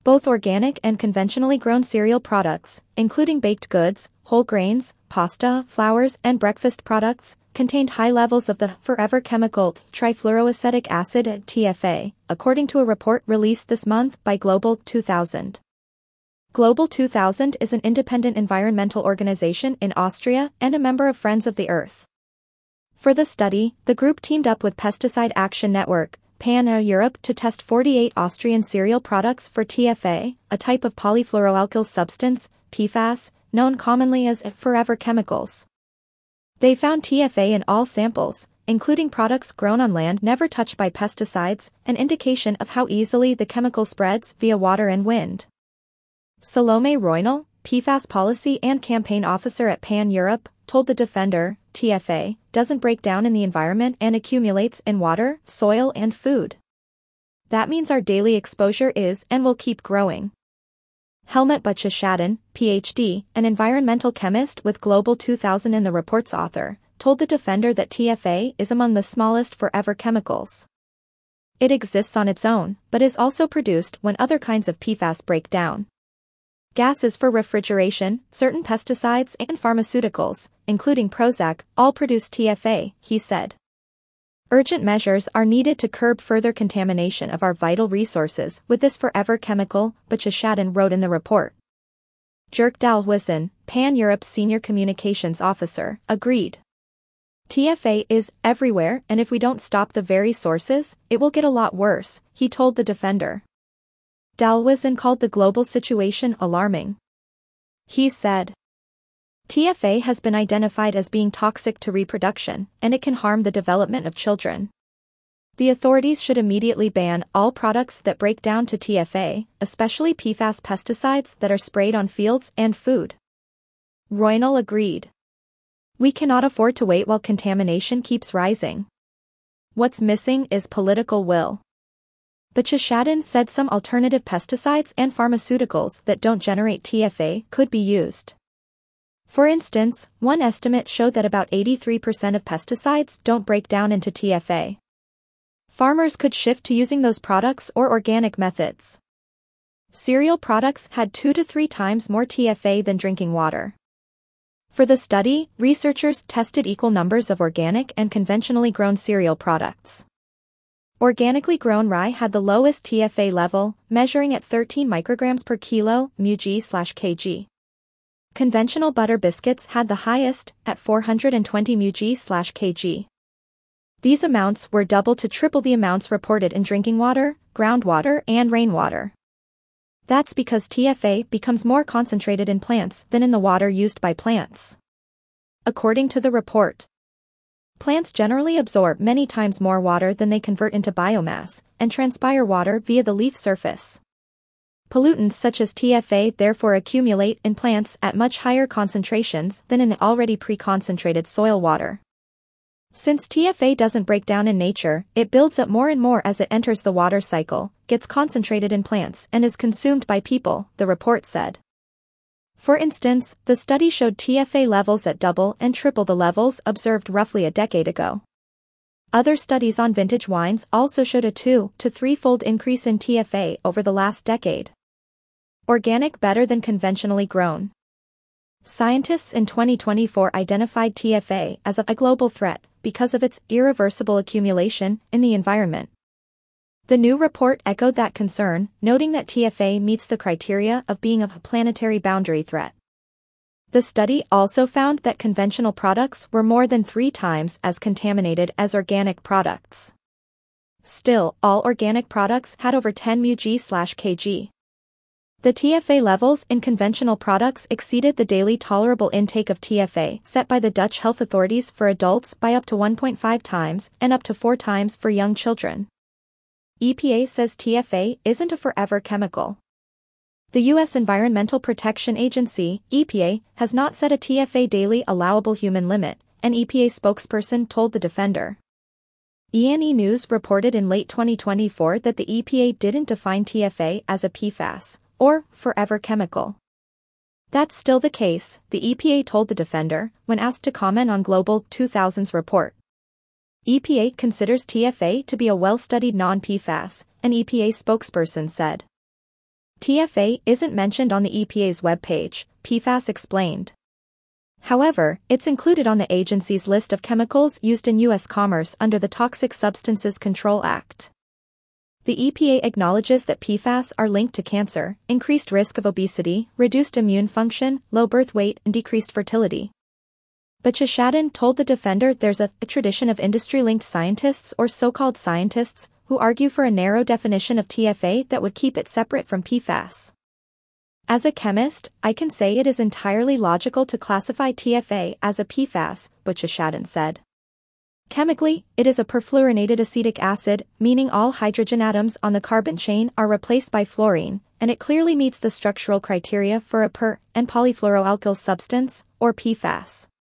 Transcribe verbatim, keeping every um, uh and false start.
Both organic and conventionally grown cereal products, including baked goods, whole grains, pasta, flours, and breakfast products, contained high levels of the forever chemical trifluoroacetic acid T F A, according to a report released this month by Global two thousand. Global two thousand is an independent environmental organization in Austria and a member of Friends of the Earth. For the study, the group teamed up with Pesticide Action Network, Pan Europe, to test forty-eight Austrian cereal products for T F A, a type of polyfluoroalkyl substance, P F A S, known commonly as forever chemicals. They found T F A in all samples, including products grown on land never touched by pesticides, an indication of how easily the chemical spreads via water and wind. Salome Roynal, P F A S policy and campaign officer at Pan Europe, told the Defender, T F A doesn't break down in the environment and accumulates in water, soil and food. That means our daily exposure is and will keep growing. Helmut Bucheschaden, P H D, an environmental chemist with Global two thousand and the report's author, told the Defender that T F A is among the smallest forever chemicals. It exists on its own, but is also produced when other kinds of P F A S break down. Gases for refrigeration, certain pesticides and pharmaceuticals, including Prozac, all produce T F A, he said. Urgent measures are needed to curb further contamination of our vital resources with this forever chemical, Bucheschaden wrote in the report. Dirk Dalhuizen, Pan Europe's senior communications officer, agreed. T F A is everywhere, and if we don't stop the very sources, it will get a lot worse, he told the Defender. Dalhuizen called the global situation alarming. He said, T F A has been identified as being toxic to reproduction, and it can harm the development of children. The authorities should immediately ban all products that break down to T F A, especially P F A S pesticides that are sprayed on fields and food. Roynal agreed. We cannot afford to wait while contamination keeps rising. What's missing is political will. Bucheschaden said some alternative pesticides and pharmaceuticals that don't generate T F A could be used. For instance, one estimate showed that about eighty-three percent of pesticides don't break down into T F A. Farmers could shift to using those products or organic methods. Cereal products had two to three times more T F A than drinking water. For the study, researchers tested equal numbers of organic and conventionally grown cereal products. Organically grown rye had the lowest T F A level, measuring at thirteen micrograms per kilo, μg/kg. Conventional butter biscuits had the highest, at four hundred twenty μg/kg. These amounts were double to triple the amounts reported in drinking water, groundwater, and rainwater. That's because T F A becomes more concentrated in plants than in the water used by plants. According to the report, plants generally absorb many times more water than they convert into biomass, and transpire water via the leaf surface. Pollutants such as T F A therefore accumulate in plants at much higher concentrations than in the already pre-concentrated soil water. Since T F A doesn't break down in nature, it builds up more and more as it enters the water cycle, gets concentrated in plants and is consumed by people, the report said. For instance, the study showed T F A levels at double and triple the levels observed roughly a decade ago. Other studies on vintage wines also showed a two to three-fold increase in T F A over the last decade. Organic better than conventionally grown. Scientists in twenty twenty-four identified T F A as a global threat because of its irreversible accumulation in the environment. The new report echoed that concern, noting that T F A meets the criteria of being a planetary boundary threat. The study also found that conventional products were more than three times as contaminated as organic products. Still, all organic products had over ten μg/kg. The T F A levels in conventional products exceeded the daily tolerable intake of T F A set by the Dutch health authorities for adults by up to one point five times and up to four times for young children. E P A says T F A isn't a forever chemical. The U S Environmental Protection Agency, E P A, has not set a T F A daily allowable human limit, an E P A spokesperson told the Defender. E and E News reported in late twenty twenty-four that the E P A didn't define T F A as a P F A S, or forever chemical. That's still the case, the E P A told the Defender, when asked to comment on Global two thousand's report. E P A considers T F A to be a well-studied non-P F A S, an E P A spokesperson said. T F A isn't mentioned on the E P A's webpage, P FAS explained. However, it's included on the agency's list of chemicals used in U S commerce under the Toxic Substances Control Act. The E P A acknowledges that P FAS are linked to cancer, increased risk of obesity, reduced immune function, low birth weight, and decreased fertility. But Chashadin told the Defender there's a, a tradition of industry-linked scientists or so-called scientists who argue for a narrow definition of T F A that would keep it separate from P FAS. As a chemist, I can say it is entirely logical to classify T F A as a P FAS, but Chashadin said. Chemically, it is a perfluorinated acetic acid, meaning all hydrogen atoms on the carbon chain are replaced by fluorine, and it clearly meets the structural criteria for a per- and polyfluoroalkyl substance, or P FAS.